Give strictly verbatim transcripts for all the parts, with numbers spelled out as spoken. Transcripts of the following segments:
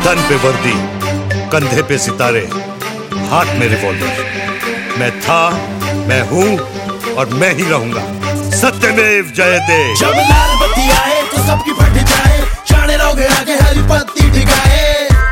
तन पे वर्दी, कंधे पे सितारे, हाथ में रिवॉल्वर। मैं था, मैं हूँ और मैं ही रहूंगा। सत्यमेव जयते। जब लाल बत्ती आए तो सबकी फट जाए, जाने लोगे आगे हरी पत्ती टिकाए।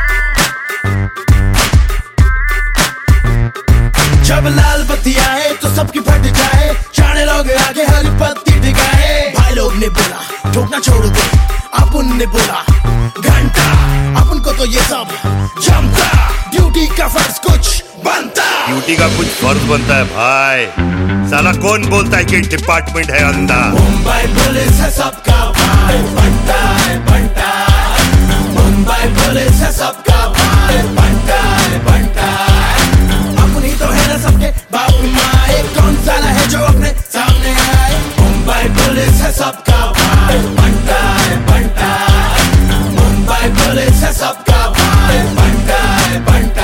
जब लाल बत्ती आए तो सबकी फट जाए, जाने लोगे आगे हरी पत्ती टिकाए। भाई लोग ने बोला ठोकना छोड़ दो, अपन ने बोला घंटा, अपन को तो ये सब जमता। ड्यूटी का फर्ज कुछ बनता, ड्यूटी का कुछ फर्ज बनता है भाई। साला कौन बोलता है कि डिपार्टमेंट है अंधा? मुंबई पुलिस है सबका भाई, बनता है बनता। मुंबई पुलिस है सबका भाई, बनता है बनता। अपनी तो है ना सबके बाप माए, कौन साला है जो अपने सामने आए? मुंबई पुलिस है सबका भाई, बनता है बनता। मुंबई पुलिस है सबका भाई, बनता है बनता।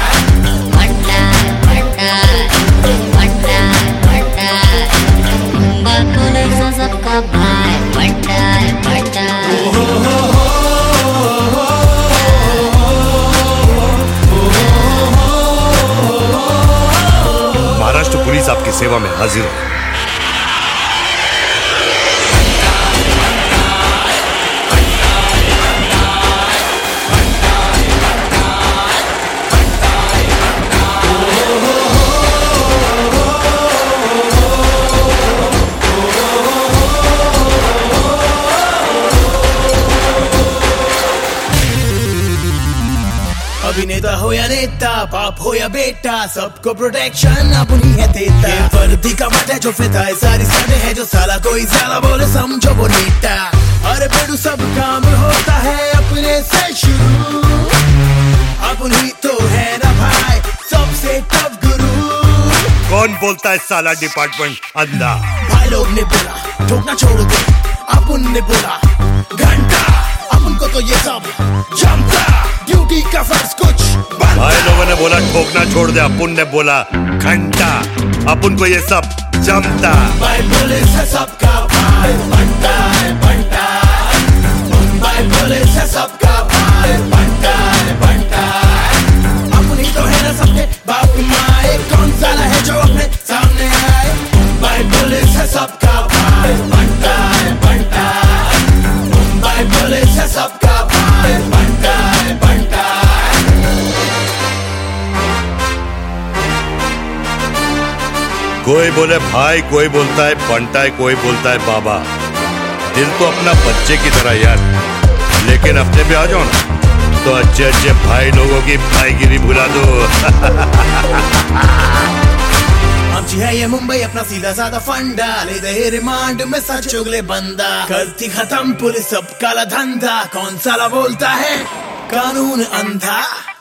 महाराष्ट्र पुलिस आपकी सेवा में हाजिर है। अभिनेता हो या नेता, बाप हो या बेटा, सबको प्रोटेक्शन अपनी है देता। ये वर्दी का मत है जो फिदा है, सारी सड़े है जो साला कोई साला बोले समझो वो नेता। अरे बेडू सब काम होता है अपने से शुरू, अपन ही तो है ना भाई सबसे टफ गुरु। कौन बोलता है साला डिपार्टमेंट अंधा? भाई लोग ने बोला ठोकना छोड़ दो, अपन ने बोला घंटा, अपन को तो ये सब जमता। ड्यूटी का फर्ज कुछ बनता। भाई लोगों ने बोला ठोकना छोड़ दे, अपन ने बोला घंटा, अपन को ये सब जमता। मुंबई पुलिस है सबका भाई, बनता है बनता। मुंबई पुलिस है सबका भाई, बनता है बनता। अपनी तो है ना सबके बाप माए, कौन साला है जो अपने सामने आए? मुंबई पुलिस है सबका भाई, बनता है बनता। मुंबई पुलिस है सबका भाई, बनता है बनता। कोई बोले भाई, कोई बोलता है बंटा है, कोई बोलता है बाबा। दिल तो अपना बच्चे की तरह यार, लेकिन अपने पे आ जाओ ना तो अच्छे अच्छे भाई लोगों की भाईगिरी भुला दो। आमची है ये मुंबई अपना सीधा साधा फंडा, ले दे रिमांड में सच चुगले बंदा। करती खत्म पुलिस सब काला धंधा, कौन साला बोलता है कानून अंधा?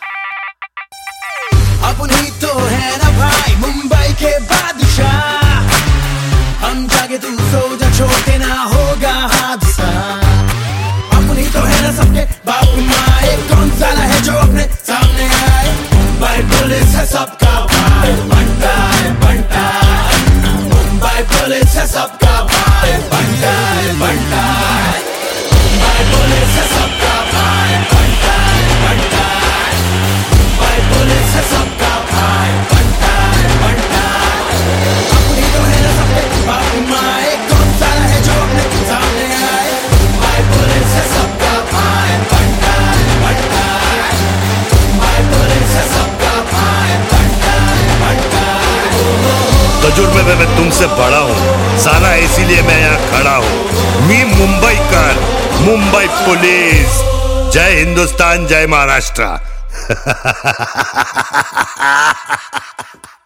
अपन ही तो है ना भाई मुंबई के बादशाह, हम जागे तू सो जा, छोटे ना होगा हादसा। अपन ही तो है ना सबके बाप माए, कौन साला है जो अपने सामने आए? मुंबई पुलिस है सबका भाई, बनता है बनता। मुंबई पुलिस है सबका भाई, बनता है बनता। मुंबई पुलिस है सबका भाई, बनता है बनता। मुंबई पुलिस है सबका भाई, बनता है बनता। अपनी तो है ना सबके बाप माए, कौन साला है जो अपने सामने आए? मुंबई पुलिस है सबका भाई, बनता है बनता। मुंबई पुलिस है सबका भाई, बनता है बनता। तजुर्बे में मैं तुमसे बड़ा हूँ साला, इसीलिए मैं यहाँ खड़ा हूँ। मी मुंबई कर, मुंबई पुलिस। जय हिंदुस्तान, जय महाराष्ट्र।